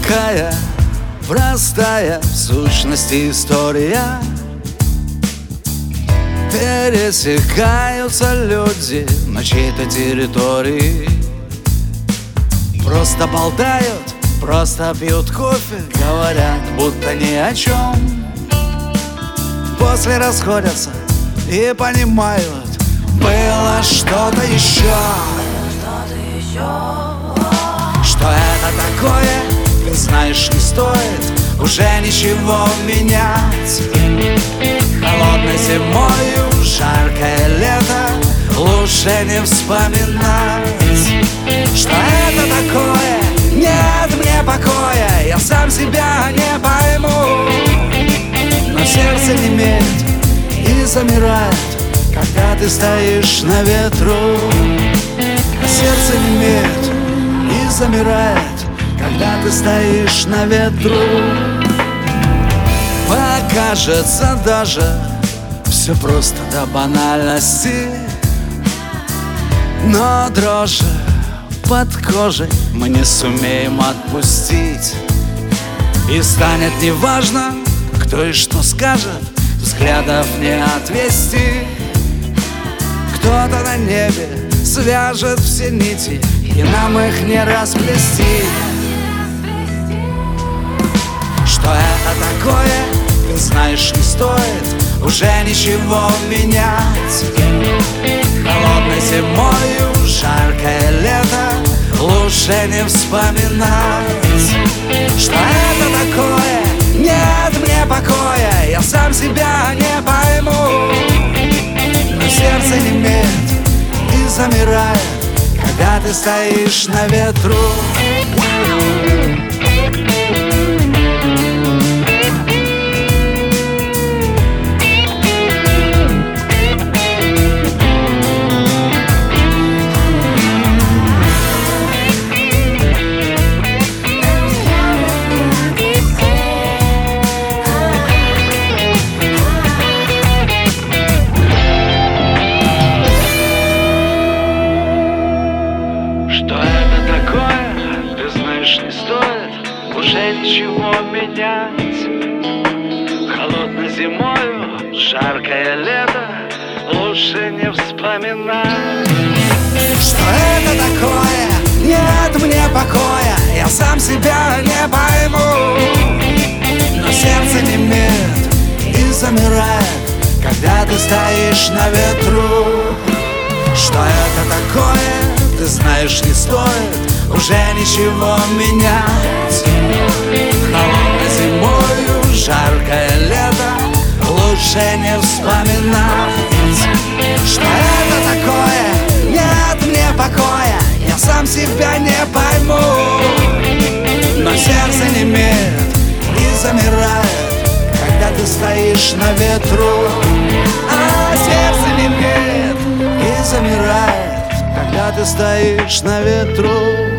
Такая простая в сущности история. Пересекаются люди на чьей-то территории. Просто болтают, просто пьют кофе, говорят, будто ни о чем. После расходятся и понимают, было что-то еще. Что это такое, ты знаешь, не стоит уже ничего менять. Холодной зимою, жаркое лето, лучше не вспоминать. Что это такое, нет мне покоя, я сам себя не пойму. Но сердце немеет и замирает, когда ты стоишь на ветру. Сердце немеет и замирает, когда ты стоишь на ветру. Покажется даже все просто до банальности, но дрожь под кожей мы не сумеем отпустить. И станет неважно, кто и что скажет, взглядов не отвести. Кто-то на небе свяжет все нити, и нам их не расплести. Что это такое, ты знаешь, не стоит уже ничего менять. Холодной зимою, жаркое лето, лучше не вспоминать. Что это такое, нет мне покоя, я сам себя не пойму. Но сердце немеет и замирает, когда ты стоишь на ветру. Не стоит уже ничего менять. Холодной зимою, жаркое лето, лучше не вспоминать. Что это такое, нет мне покоя, я сам себя не пойму. Но сердце немеет и замирает, когда ты стоишь на ветру. Что это такое, ты знаешь, не стоит уже ничего менять. Холодной зимою, жаркое лето, лучше не вспоминать. Что это такое, нет мне покоя, я сам себя не пойму. Но сердце немеет и замирает, когда ты стоишь на ветру. А сердце немеет и замирает, когда ты стоишь на ветру.